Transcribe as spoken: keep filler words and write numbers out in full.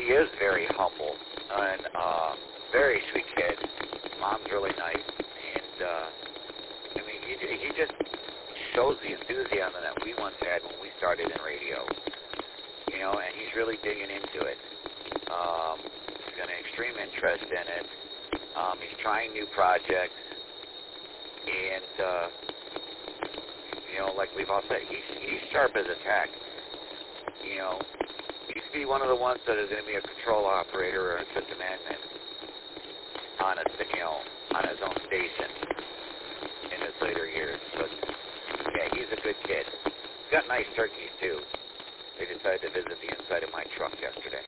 he is very humble and uh, very sweet kid. Mom's really nice, and uh, I mean, he, he just shows the enthusiasm that we once had when we started in radio. You know, and he's really digging into it. Um, he's got an extreme interest in it. Um, he's trying new projects, and uh, you know, like we've all said, he's he's sharp as a tack. You know, he could be one of the ones that is going to be a control operator or a system admin on a, you know, on his own station in his later years. But yeah, he's a good kid. He's got nice turkeys too. They decided to visit the inside of my truck yesterday.